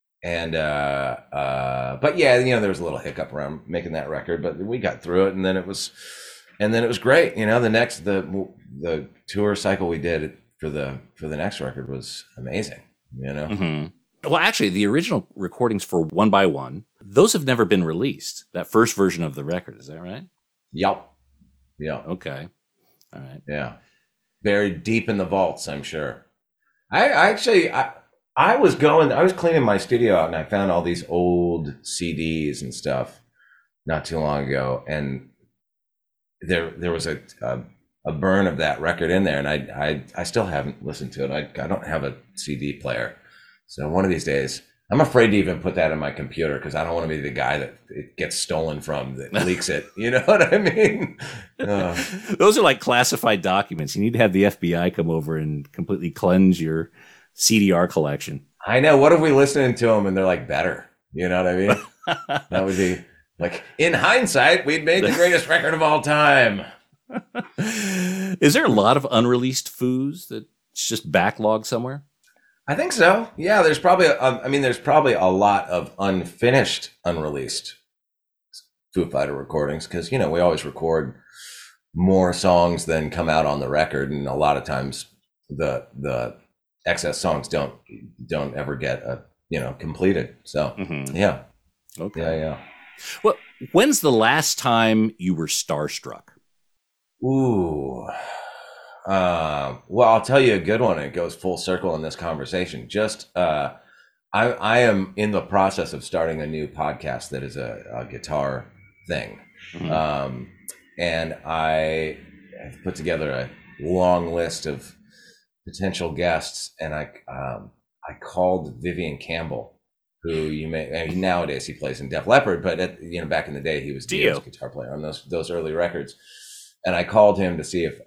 S1: yeah, there was a little hiccup around making that record, but we got through it, and then it was great. The tour cycle we did for the next record was amazing.
S4: Well, actually, the original recordings for One by One, those have never been released. That first version of the record, is that right?
S1: Yep.
S4: Okay. All right.
S1: Yeah. Buried deep in the vaults, I'm sure. I was cleaning my studio out, and I found all these old CDs and stuff not too long ago, and there was a burn of that record in there, and I still haven't listened to it. I don't have a CD player, so one of these days I'm afraid to even put that in my computer because I don't want to be the guy that it gets stolen from that leaks it. You know what I mean?
S4: Those are like classified documents. You need to have the FBI come over and completely cleanse your CDR collection.
S1: I know. What if we listening to them and they're like better? You know what I mean? That would be like, in hindsight, we'd made the greatest record of all time.
S4: Is there a lot of unreleased foos that's just backlogged somewhere?
S1: I think so. Yeah, there's probably a lot of unfinished, unreleased Foo Fighter recordings because, you know, we always record more songs than come out on the record, and a lot of times the excess songs don't ever get completed. So yeah,
S4: okay,
S1: yeah.
S4: Well, when's the last time you were starstruck?
S1: Ooh. Well, I'll tell you a good one. It goes full circle in this conversation. Just, I am in the process of starting a new podcast that is a guitar thing.
S4: Mm-hmm.
S1: And I have put together a long list of potential guests, and I called Vivian Campbell, who nowadays he plays in Def Leppard, but back in the day he was Dio's guitar player on those early records. And I called him to see if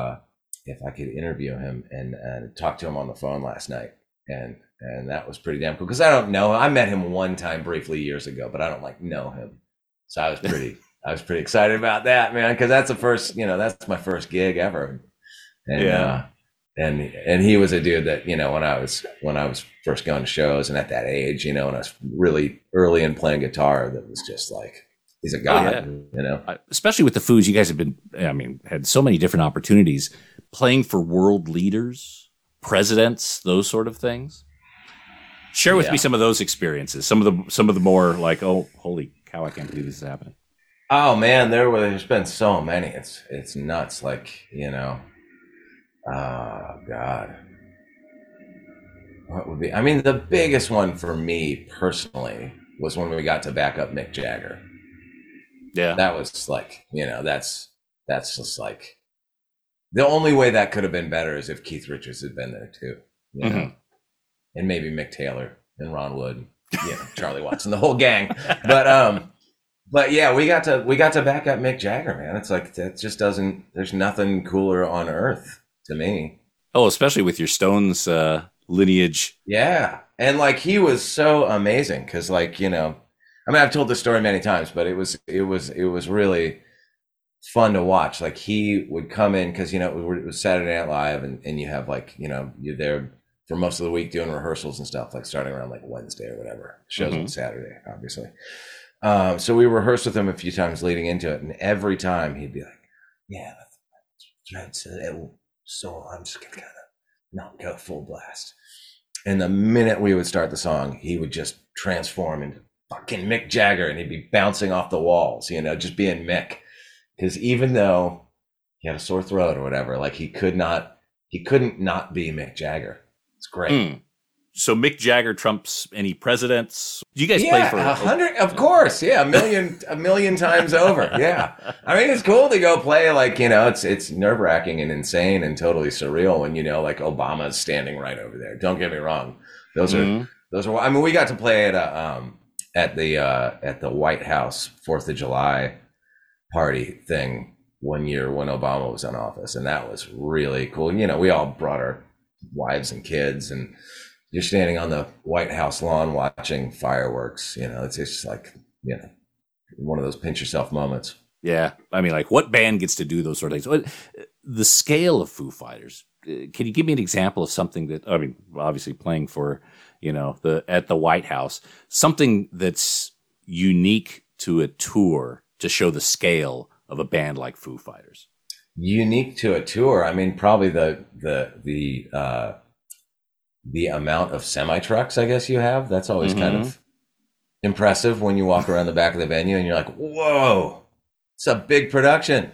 S1: I could interview him and talk to him on the phone last night. And that was pretty damn cool because I don't know. I met him one time briefly years ago, but I don't know him. So I was pretty excited about that, man, because that's that's my first gig ever. And and he was a dude that, when I was first going to shows and at that age, when I was really early in playing guitar, that was just like, he's a god,
S4: Especially with the Foos, you guys have had so many different opportunities playing for world leaders, presidents, those sort of things. Share with me some of those experiences. Some of the more like, oh, holy cow, I can't believe this is happening.
S1: Oh man, there's been so many. It's nuts. Like, oh God. What would be? I mean, the biggest one for me personally was when we got to back up Mick Jagger.
S4: Yeah,
S1: that was like, that's just like the only way that could have been better is if Keith Richards had been there too, and maybe Mick Taylor and Ron Wood, Charlie Watson, the whole gang. But yeah, we got to back up Mick Jagger, man. It's like that just doesn't. There's nothing cooler on earth to me.
S4: Oh, especially with your Stones lineage.
S1: Yeah, and like he was so amazing because, like, I've told this story many times, but it was really fun to watch. Like he would come in because, it was Saturday Night Live and you have like, you're there for most of the week doing rehearsals and stuff, like starting around like Wednesday or whatever. Shows on Saturday, obviously. So we rehearsed with him a few times leading into it. And every time he'd be like, yeah, so I'm just going to kind of not go full blast. And the minute we would start the song, he would just transform into fucking Mick Jagger, and he'd be bouncing off the walls, just being Mick. Because even though he had a sore throat or whatever, like he couldn't not be Mick Jagger. It's great.
S4: So Mick Jagger trumps any presidents. Do you guys play for
S1: 100? Of course, yeah, a million times over. Yeah, I mean it's cool to go play like it's nerve-wracking and insane and totally surreal when like Obama's standing right over there. Don't get me wrong, those are. I mean, we got to play at the White House 4th of July party thing one year when Obama was in office, and that was really cool. We all brought our wives and kids, and you're standing on the White House lawn watching fireworks. It's just like one of those pinch yourself moments.
S4: Yeah, I mean, like what band gets to do those sort of things? The scale of Foo Fighters. Can you give me an example of something that, I mean, obviously playing for at the White House, something that's unique to a tour to show the scale of a band like Foo Fighters?
S1: Unique to a tour, I mean, probably the amount of semi trucks, I guess you have. That's always kind of impressive when you walk around the back of the venue and you're like, whoa, it's a big production.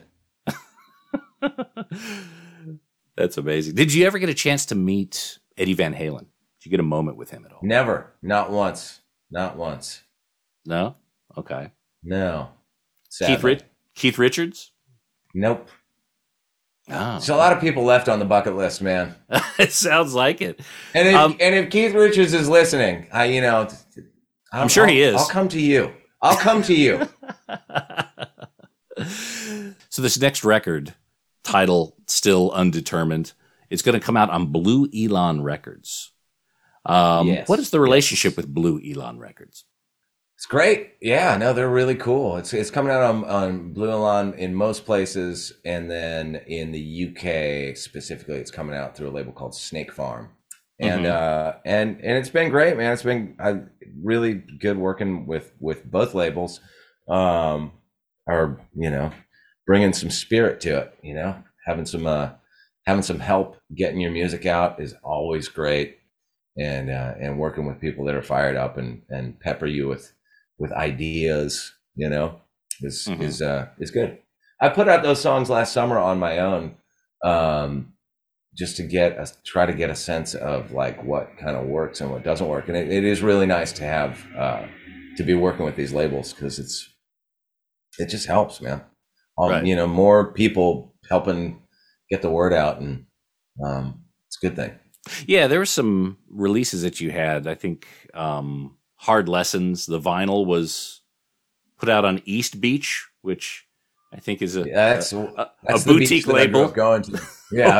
S4: That's amazing. Did you ever get a chance to meet Eddie Van Halen? Did you get a moment with him at all?
S1: Never. Not once.
S4: No? Okay.
S1: No. Sadly.
S4: Keith Richards?
S1: Nope.
S4: Oh.
S1: There's a lot of people left on the bucket list, man.
S4: It sounds like it.
S1: And if Keith Richards is listening,
S4: I'm sure he is.
S1: I'll come to you. I'll come to you.
S4: So this next record, title still undetermined, it's going to come out on Blue Elon Records.
S1: Yes.
S4: What is the relationship with Blue Elon Records?
S1: It's great. Yeah, no, they're really cool. It's coming out on Blue Elon in most places, and then in the UK specifically, it's coming out through a label called Snake Farm. And and it's been great, man. It's been really good working with both labels. Are bringing some spirit to it. Having some help getting your music out is always great, and working with people that are fired up and pepper you with ideas, is good. I put out those songs last summer on my own, just to try to get a sense of like what kind of works and what doesn't work. And it is really nice to have, to be working with these labels, because it just helps, man.
S4: Right.
S1: More people helping get the word out, and it's a good thing.
S4: Yeah, there were some releases that you had. I think Hard Lessons, the vinyl was put out on East Beach, which I think is
S1: that's
S4: a
S1: the
S4: boutique
S1: beach
S4: label.
S1: Going to. Yeah,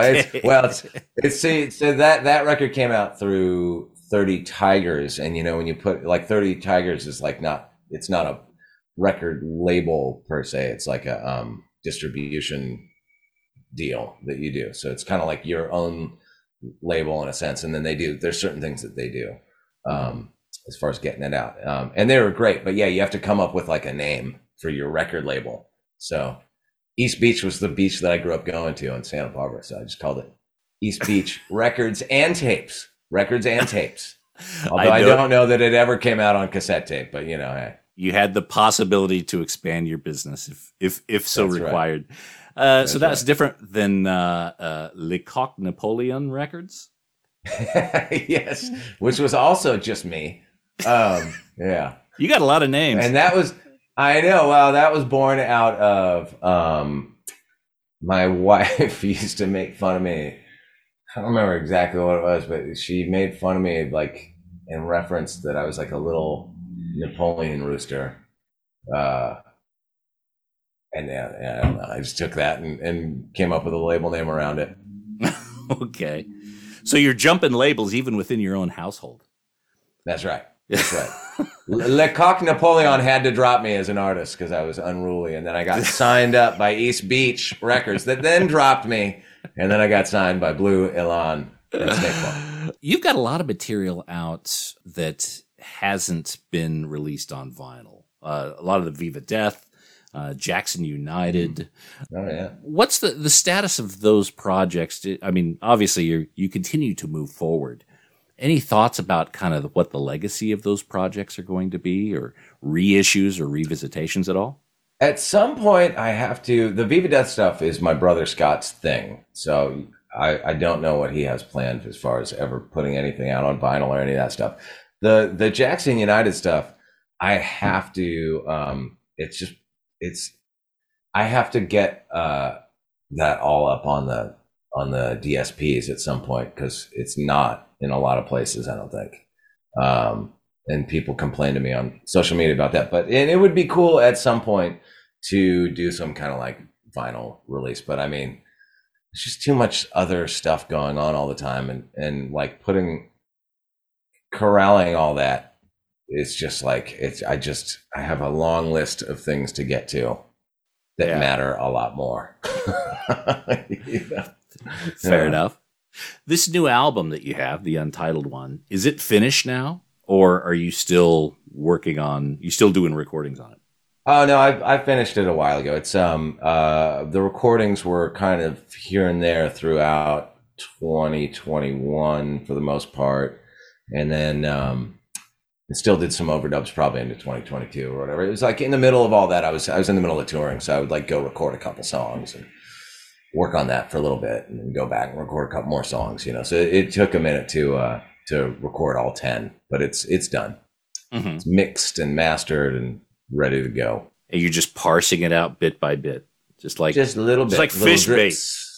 S4: Okay.
S1: so that record came out through 30 Tigers, and when you put like 30 Tigers is like it's not a record label per se. It's like a distribution deal that you do. So it's kind of like your own label in a sense, and then there's certain things that they do as far as getting it out, and they were great. But yeah, you have to come up with like a name for your record label. So East Beach was the beach that I grew up going to in Santa Barbara, so I just called it East Beach Records and Tapes. Although I don't know that it ever came out on cassette tape, but hey.
S4: You had the possibility to expand your business if so
S1: That's
S4: required.
S1: Right.
S4: So that's different than Le Coq Napoleon Records.
S1: Yes, which was also just me. Yeah,
S4: you got a lot of names,
S1: and that was that was born out of my wife used to make fun of me. I don't remember exactly what it was, but she made fun of me like in reference that I was like a little Napoleon rooster. And I don't know. I just took that and came up with a label name around it.
S4: Okay. So you're jumping labels even within your own household.
S1: That's right. Le Coq Napoleon had to drop me as an artist because I was unruly. And then I got signed up by East Beach Records that then dropped me. And then I got signed by Blue Elon and Snake Farm.
S4: You've got a lot of material out that hasn't been released on vinyl. A lot of the Viva Death, Jackson United.
S1: Oh, yeah.
S4: What's the status of those projects? I mean, obviously you continue to move forward. Any thoughts about kind of what the legacy of those projects are going to be, or reissues or revisitations at all?
S1: At some point, the Viva Death stuff is my brother Scott's thing. So I don't know what he has planned as far as ever putting anything out on vinyl or any of that stuff. The Jackson United stuff, I have to, I have to get that all up on the DSPs at some point, because it's not in a lot of places, I don't think. And people complain to me on social media about that. And it would be cool at some point to do some kind of like vinyl release. But I mean, it's just too much other stuff going on all the time. And like corralling all that, it's just like, I have a long list of things to get to that matter a lot more.
S4: Fair enough. This new album that you have, the Untitled one, is it finished now? Or are you still doing recordings on it?
S1: Oh no, I finished it a while ago. It's the recordings were kind of here and there throughout 2021 for the most part, and then I still did some overdubs probably into 2022 or whatever. It was like in the middle of all that. I was in the middle of touring, so I would like go record a couple songs and work on that for a little bit, and then go back and record a couple more songs. So it took a minute to record all 10, but it's done. Mm-hmm. It's mixed and mastered and ready to go.
S4: And you're just parsing it out bit by bit, just a little bit,
S1: like
S4: fish bait.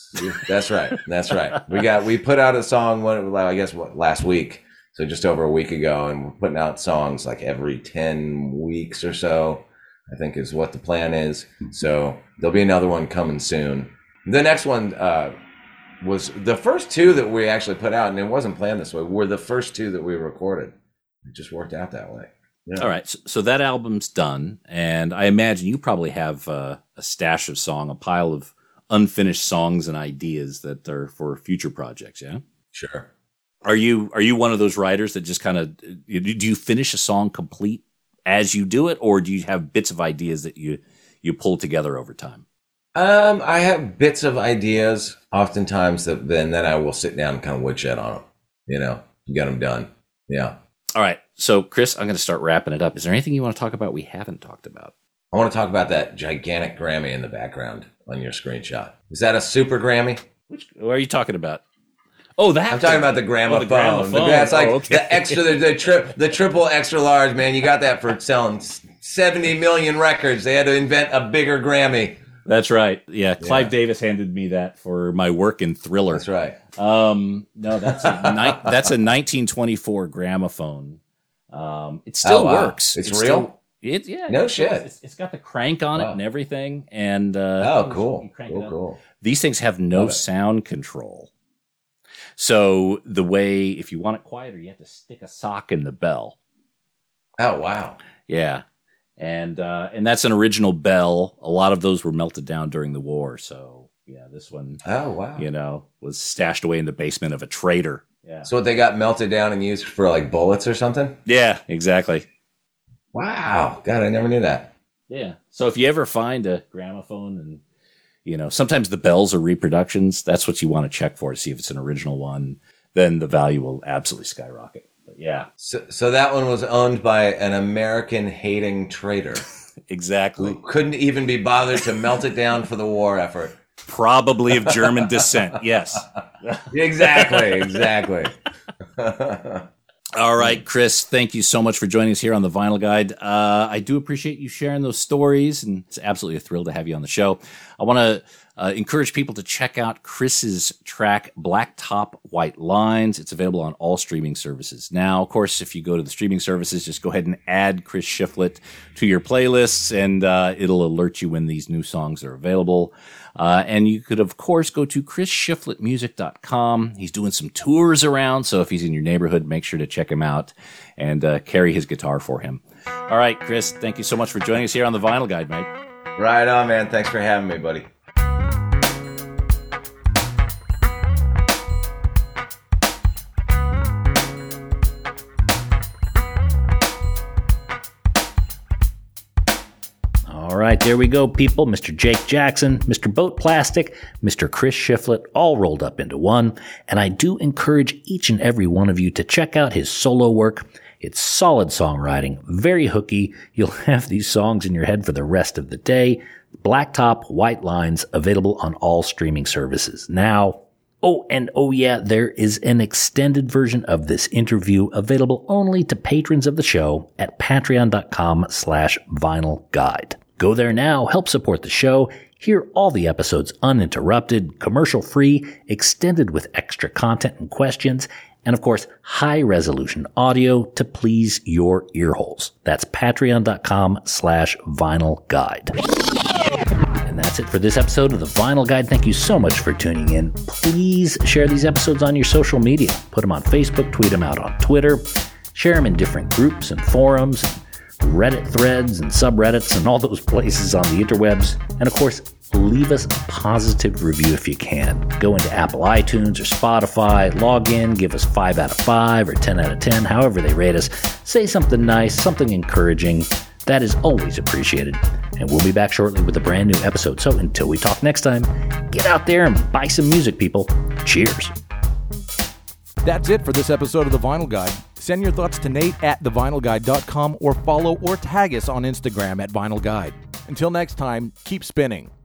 S1: That's right. That's right. We put out a song, last week. So just over a week ago, and we're putting out songs like every 10 weeks or so, I think is what the plan is. So there'll be another one coming soon. The next one was the first two that we actually put out, and it wasn't planned this way, were the first two that we recorded. It just worked out that way. Yeah.
S4: All right. So that album's done, and I imagine you probably have a stash of a pile of unfinished songs and ideas that are for future projects, yeah?
S1: Sure.
S4: Are you one of those writers that just kind of, do you finish a song complete as you do it, or do you have bits of ideas that you pull together over time?
S1: I have bits of ideas oftentimes that then I will sit down and kind of woodshed on them, get them done. Yeah.
S4: All right. So, Chris, I'm going to start wrapping it up. Is there anything you want to talk about we haven't talked about?
S1: I want to talk about that gigantic Grammy in the background on your screenshot. Is that a super Grammy?
S4: What are you talking about? Oh, that.
S1: I'm talking about the gramophone.
S4: The gramophone.
S1: It's like
S4: okay.
S1: the extra, the triple extra large, man. You got that for selling 70 million records. They had to invent a bigger Grammy.
S4: That's right. Yeah, Clive Davis handed me that for my work in Thriller.
S1: That's right.
S4: No, that's a 1924 gramophone. It still works.
S1: It's real? No shit.
S4: It's got the crank on it and everything. And
S1: cool. Cool.
S4: These things have no sound control. So the way, if you want it quieter, you have to stick a sock in the bell.
S1: Oh, wow.
S4: Yeah. And that's an original bell. A lot of those were melted down during the war. So yeah, this one, was stashed away in the basement of a trader. Yeah.
S1: So they got melted down and used for like bullets or something?
S4: Yeah, exactly.
S1: Wow. God, I never knew that.
S4: Yeah. So if you ever find a gramophone and, sometimes the bells are reproductions, that's what you want to check for to see if it's an original one. Then the value will absolutely skyrocket. Yeah.
S1: So that one was owned by an American-hating trader.
S4: Exactly.
S1: Who couldn't even be bothered to melt it down for the war effort.
S4: Probably of German descent, yes.
S1: Exactly.
S4: All right, Chris, thank you so much for joining us here on the Vinyl Guide. I do appreciate you sharing those stories, and it's absolutely a thrill to have you on the show. I want to encourage people to check out Chris's track, Blacktop White Lines. It's available on all streaming services. Now, of course, if you go to the streaming services, just go ahead and add Chris Shiflett to your playlists, and it'll alert you when these new songs are available. And you could, of course, go to chrisshiflettmusic.com. He's doing some tours around, so if he's in your neighborhood, make sure to check him out and carry his guitar for him. All right, Chris, thank you so much for joining us here on the Vinyl Guide, mate.
S1: Right on, man. Thanks for having me, buddy.
S3: All right, there we go, people. Mr. Jake Jackson, Mr. Boat Plastic, Mr. Chris Shiflett, all rolled up into one. And I do encourage each and every one of you to check out his solo work. It's solid songwriting, very hooky. You'll have these songs in your head for the rest of the day. Blacktop White Lines, available on all streaming services now. There is an extended version of this interview available only to patrons of the show at patreon.com/Vinyl Guide. Go there now, help support the show, hear all the episodes uninterrupted, commercial-free, extended with extra content and questions, and of course, high-resolution audio to please your earholes. That's patreon.com/Vinyl Guide. And that's it for this episode of the Vinyl Guide. Thank you so much for tuning in. Please share these episodes on your social media. Put them on Facebook, tweet them out on Twitter, share them in different groups and forums, Reddit threads and subreddits and all those places on the interwebs. And of course, leave us a positive review if you can. Go into Apple iTunes or Spotify, log in, give us 5 out of 5 or 10 out of 10, however they rate us. Say something nice, something encouraging. That is always appreciated. And we'll be back shortly with a brand new episode. So until we talk next time, get out there and buy some music, people. Cheers.
S2: That's it for this episode of The Vinyl Guide. Send your thoughts to Nate at thevinylguide.com or follow or tag us on Instagram at Vinyl Guide. Until next time, keep spinning.